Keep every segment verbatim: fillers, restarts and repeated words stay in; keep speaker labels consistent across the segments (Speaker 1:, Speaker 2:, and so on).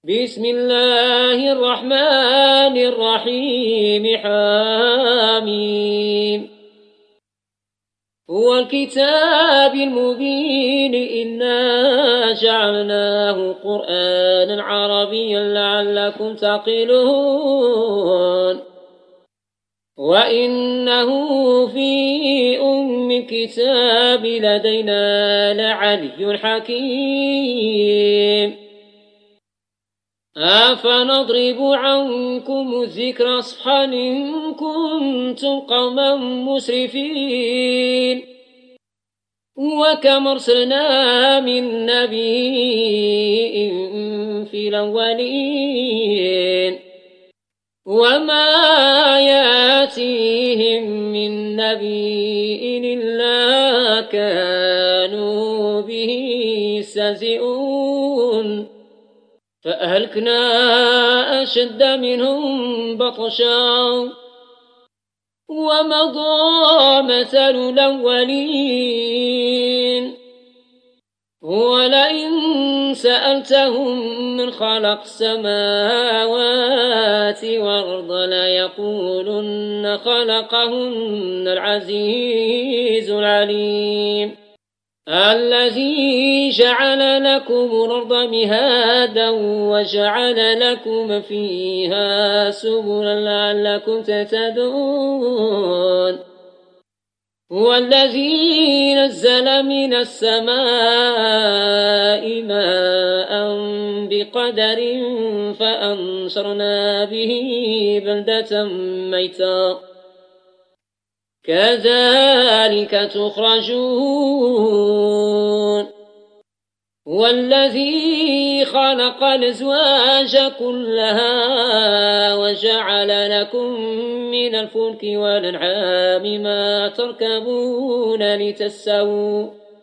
Speaker 1: بسم الله الرحمن الرحيم حاميم هو الكتاب المبين إنا جعلناه قرآنا عربيا لعلكم تعقلون وإنه في أم الكتاب لدينا لعلي حكيم أفنضرب عنكم الذكر صفحا إن كنتم قوما مسرفين وكم أرسلنا من نبي في الأولين وما ياتيهم من نبي إلا كانوا به يستهزئون فأهلكنا أشد منهم بطشا ومضى مثل الأولين ولئن سألتهم من خلق السماوات والأرض ليقولن خلقهن العزيز العليم الذي جعل لكم الأرض مهادا وجعل لكم فيها سبلا لعلكم تهتدون والذي نزل من السماء ماء بقدر فأنشرنا به بلدة ميتا كذلك تخرجون والذي خلق الأزواج كلها وجعل لكم من الفلك والأنعام ما تركبون لتستووا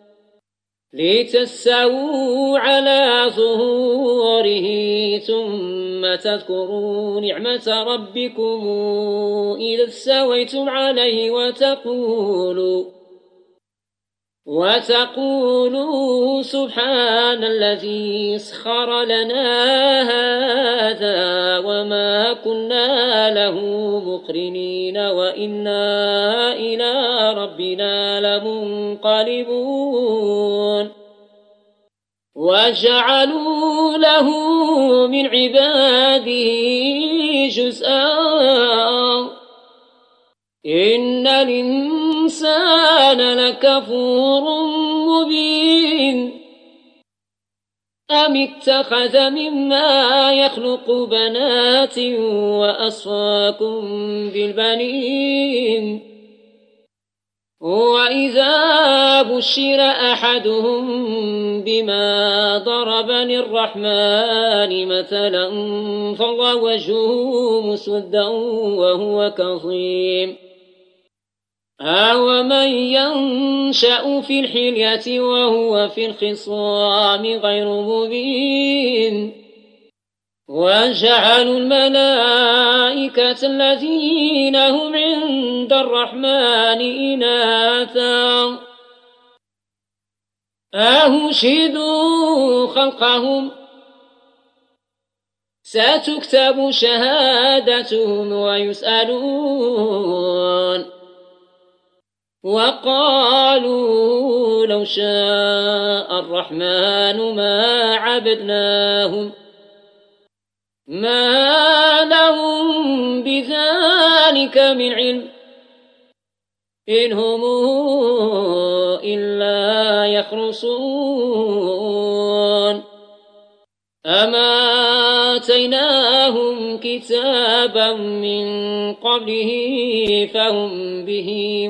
Speaker 1: لتستووا على ظهوره ثم تذكروا نعمة ربكم إذا استويتم عليه وتقولوا وتقولوا سبحان الذي سخر لنا هذا وما كنا له مقرنين وإنا إلى ربنا لمنقلبون وجعلوا له من عباده جزءا إن الإنسان لكفور مبين أم اتخذ مما يخلق بنات وأصفاكم بالبنين وإذا بشر أحدهم بما ضرب للرحمن مثلا فظل وجهه مسودا وهو كظيم أومن ينشأ في الحلية وهو في الخصام غير مبين وجعلوا الملائكة الذين هم عند الرحمن إناثا أشهدوا خلقهم ستكتب شهادتهم ويسألون وقالوا لو شاء الرحمن ما عبدناهم ما لهم بذلك من علم إن هم إلا يخرصون أما آتيناهم كتابا من قبله فهم به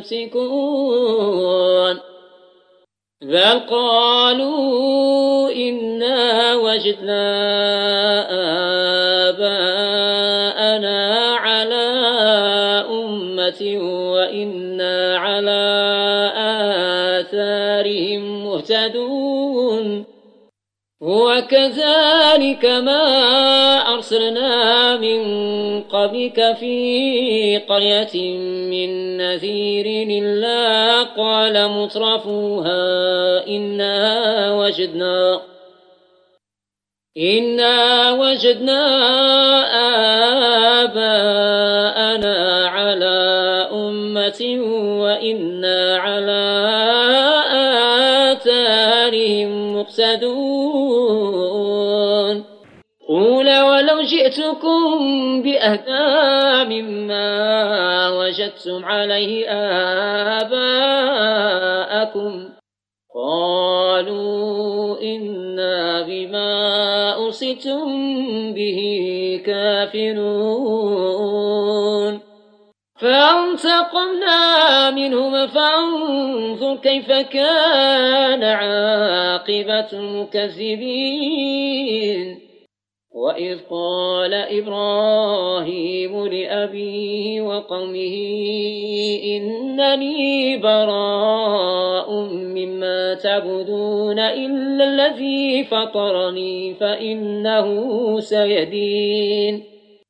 Speaker 1: مستمسكون بل قالوا إنا وجدنا آباءنا على أمة وإنا على آثارهم مهتدون وكذلك ما أرسلنا من قبلك في قرية من نذير إلا قال مترفوها إنا وجدنا إنا وجدنا آباءنا على أمة وإنا على آثارهم مقتدون قل ولو جئتكم بأهدى مما وجدتم عليه آباءكم قالوا إنا بما أرسلتم به كافرون فانتقمنا منهم فانظر كيف كان عاقبة المكذبين وإذ قال إبراهيم لأبيه وقومه إنني براء مما تعبدون إلا الذي فطرني فإنه سيهدين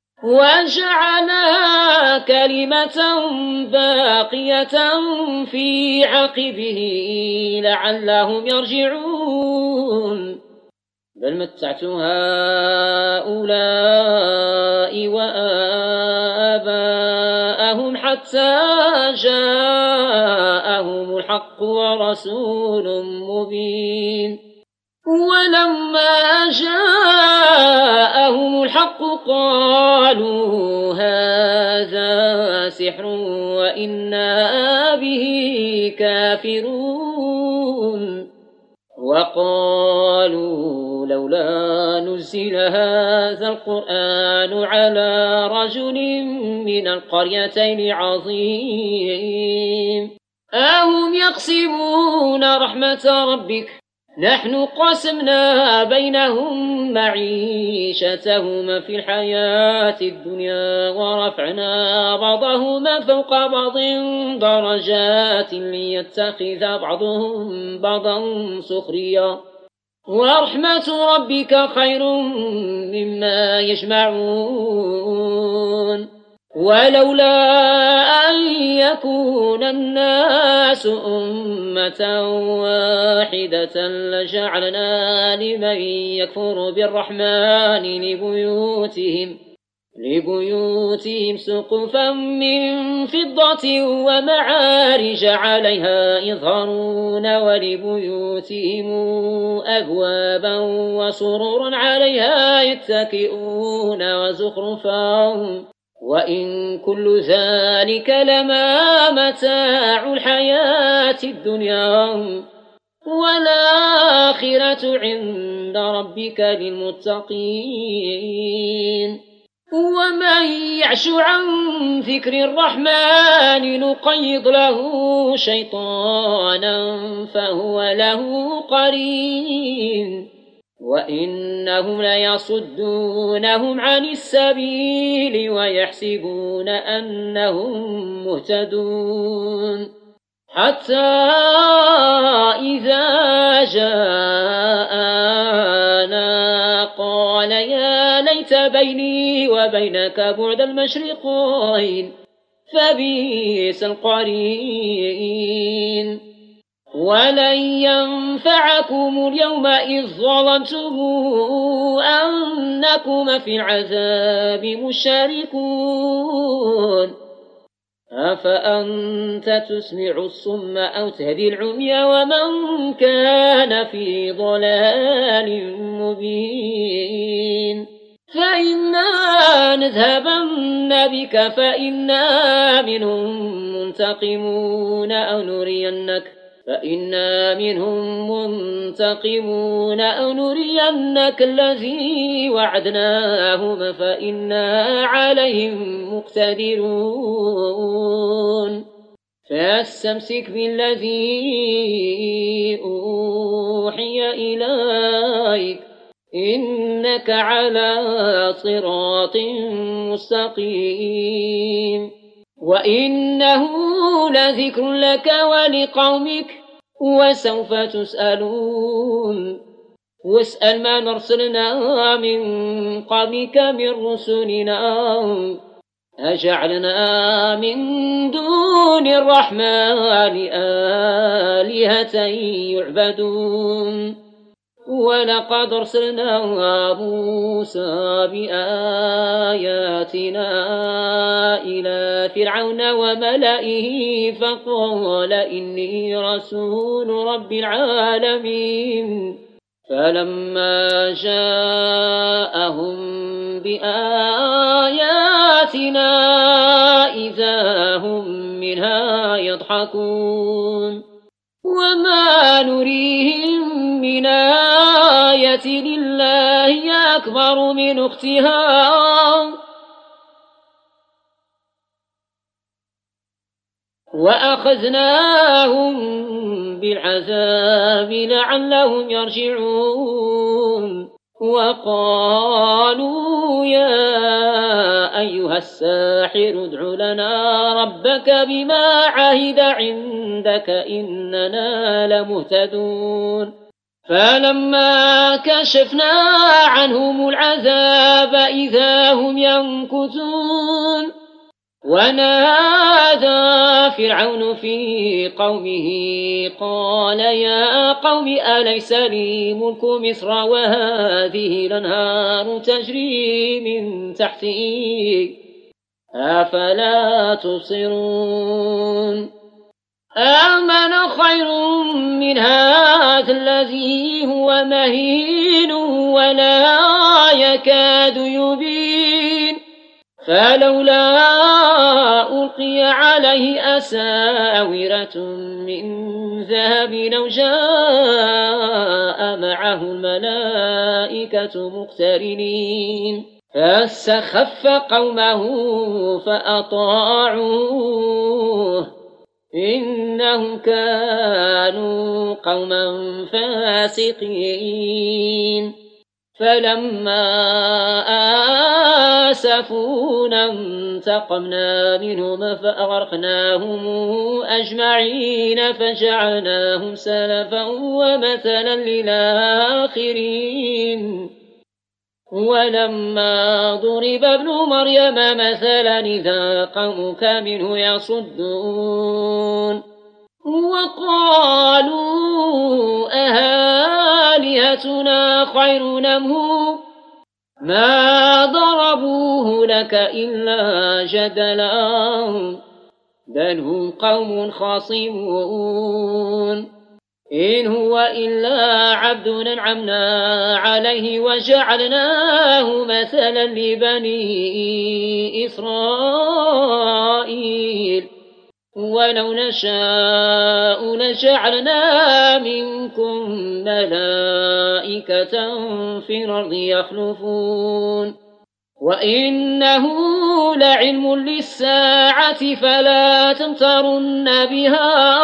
Speaker 1: وجعلها كلمة باقية في عقبه لعلهم يرجعون بل متعت هؤلاء وآباءهم حتى جاءهم الحق ورسول مبين ولما جاءهم الحق قالوا هذا سحر وإنا به كافرون وقالوا لولا نزل هذا القرآن على رجل من القريتين عظيم أهم يقسمون رحمة ربك نحن قسمنا بينهم معيشتهم في الحياة الدنيا ورفعنا بعضهم فوق بعض درجات ليتخذ بعضهم بعضا سخريا ورحمة ربك خير مما يجمعون ولولا أن يكون الناس أمة واحدة لجعلنا لمن يكفر بالرحمن لبيوتهم لبيوتهم سقفا من فضة ومعارج عليها يظهرون ولبيوتهم أبوابا وسررا عليها يتكئون وزخرفا وإن كل ذلك لما متاع الحياة الدنيا والآخرة عند ربك للمتقين ومن يعش عن ذكر الرحمن نقيض له شيطانا فهو له قرين وإنهم ليصدونهم عن السبيل ويحسبون أنهم مهتدون حتى إذا جاءنا قال يا ليت بيني وبينك بعد المشرقين فبئس القرين ولن ينفعكم اليوم إذ ظلمتم أنكم في العذاب مشاركون أفأنت تسمع الصم أو تهدي العمي ومن كان في ضلال مبين فإنا نذهبن بك فإنا منهم منتقمون أو نرينك فإنا منهم منتقمون أو نرينك الذي وعدناهم فإنا عليهم مقتدرون فاستمسك بالذي أوحي إليك إنك على صراط مستقيم وإنه لذكر لك ولقومك وسوف تسألون واسأل ما نرسلنا من قبلك من رسلنا أجعلنا من دون الرحمن آلهة يعبدون ولقد أرسلنا موسى بآياتنا إلى فرعون وملئه فقال إني رسول رب العالمين فلما جاءهم بآياتنا إذا هم منها يضحكون وما نريهم من آية لله أكبر من أختها وأخذناهم بالعذاب لعلهم يرجعون وقالوا يا أيها الساحر ادع لنا ربك بما عهد عندك إننا لمهتدون فلما كشفنا عنهم العذاب إذا هم ينكثون ونادى فرعون في قومه قال يا قوم أليس لي ملك مصر وهذه الأنهار تجري من تحتي أفلا تبصرون آمن خير من هذا الذي هو مهين ولا يكاد يبين فلولا ألقي عليه أساورة من ذهب أو جاء معه الملائكة مقترنين فاستخف قومه فأطاعوه إنهم كانوا قوما فاسقين فلما آسفونا انتقمنا منهم فأغرقناهم أجمعين فجعلناهم سلفا ومثلا للآخرين ولما ضرب ابن مريم مثلا إذا قومك منه يصدون وقالوا أهالهتنا خير أم هو ما ضربوه لك إلا جدلا بل هم قوم خصمون إن هو إلا عبد أنعمنا عليه وجعلناه مثلا لبني إسرائيل ولو نشاء لجعلنا منكم ملائكة في الأرض يخلفون وإنه لعلم للساعة فلا تمترن بها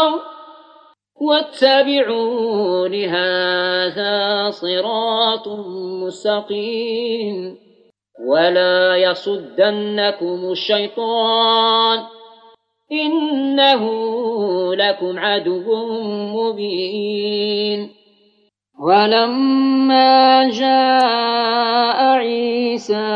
Speaker 1: واتبعون هذا صراط مستقيم ولا يصدنكم الشيطان إنه لكم عدو مبين ولما جاء عيسى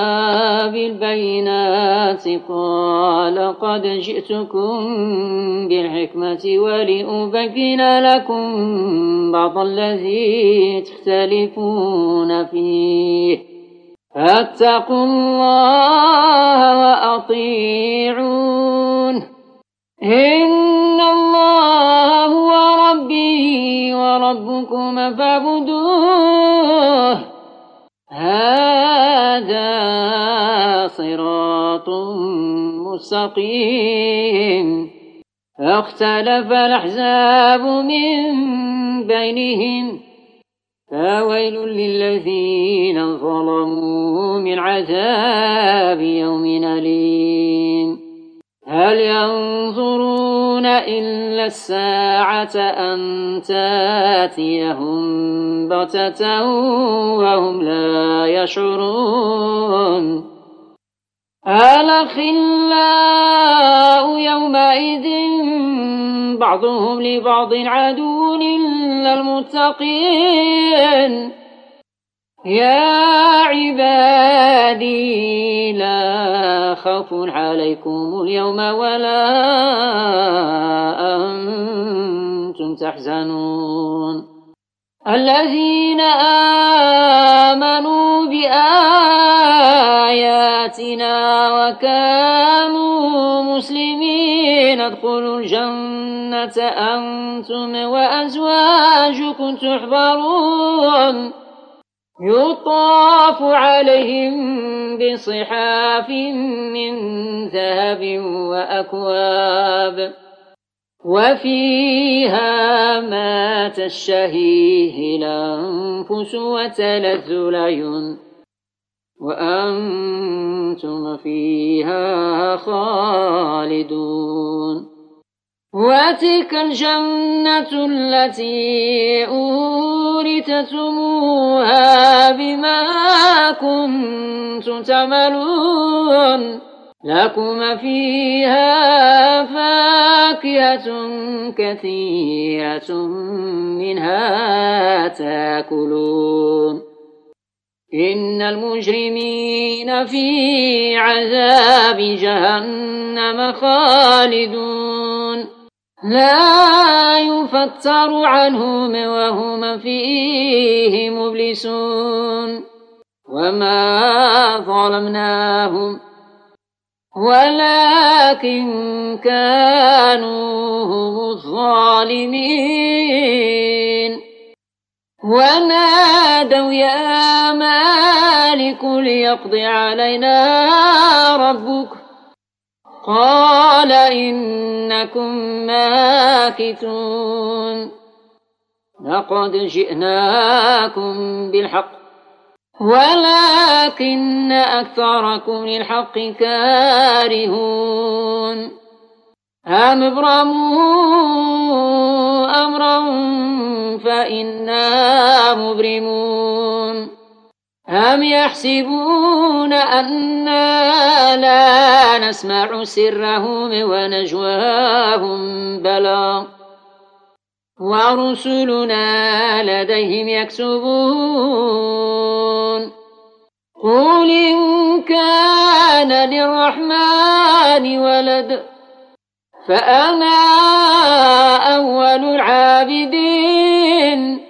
Speaker 1: بالبينات قال قد جئتكم بالحكمة ولأبين لكم بعض الذي تختلفون فيه فاتقوا الله وأطيعون إن الله هو ربي وربكم فاعبدوه هذا صراط مستقيم فاختلف الأحزاب من بينهم فويل للذين ظلموا من عذاب يوم أليم هل ينظرون إلا الساعة أن تاتيهم بغتة وهم لا يشعرون الأخلاء يومئذ بعضهم لبعض عدو إلا المتقين يا عبادي لا خوف عليكم اليوم ولا أنتم تحزنون الذين آمنوا بآياتنا وكانوا مسلمين ادخلوا الجنة أنتم وأزواجكم تحبرون يطاف عليهم بصحاف من ذهب وأكواب وفيها ما تشتهيه الأنفس وتلذ الأعين وأنتم فيها خالدون وتلك الجنة التي أورثتموها بما كنتم تعملون لكم فيها فاكهة كثيرة منها تأكلون إن المجرمين في عذاب جهنم خالدون لا يفتر عنهم وهم فيه مبلسون وما ظلمناهم ولكن كانوا هم الظالمين ونادوا يا مالك ليقض علينا ربك قال إنكم ماكثون لقد جئناكم بالحق ولكن أكثركم للحق كارهون أم ابرموا أمرا فإنا مبرمون أم يحسبون أنا لا نسمع سرهم ونجواهم بلى ورسلنا لديهم يكتبون قل إن كان للرحمن ولد فأنا أول العابدين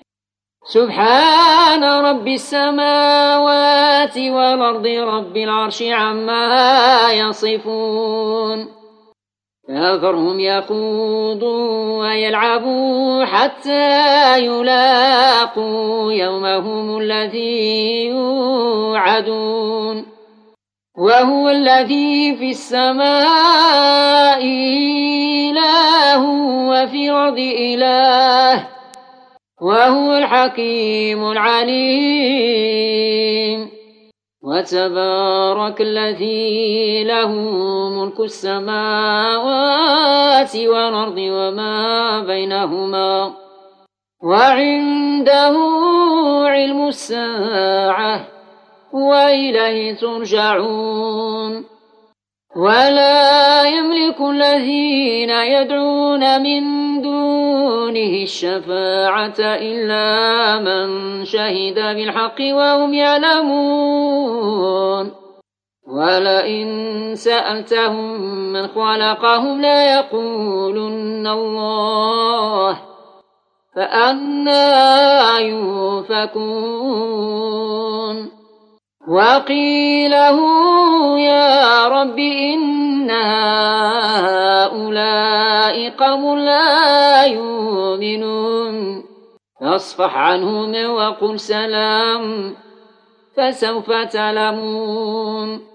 Speaker 1: سبحان رب السماوات والأرض رب العرش عما يصفون فذرهم يخوضوا ويلعبوا حتى يلاقوا يومهم الذي يوعدون وهو الذي في السماء إله وفي الأرض إله وهو الحكيم العليم وتبارك الذي له ملك السماوات والأرض وما بينهما وعنده علم الساعة وإليه ترجعون ولا يملك الذين يدعون من دونه الشفاعة إلا من شهد بالحق وهم يعلمون ولئن سألتهم من خلقهم ليقولن الله فأنى يؤفكون وقيله يا رب إن هؤلاء قوم لا يؤمنون فاصفح عنهم وقل سلام فسوف تعلمون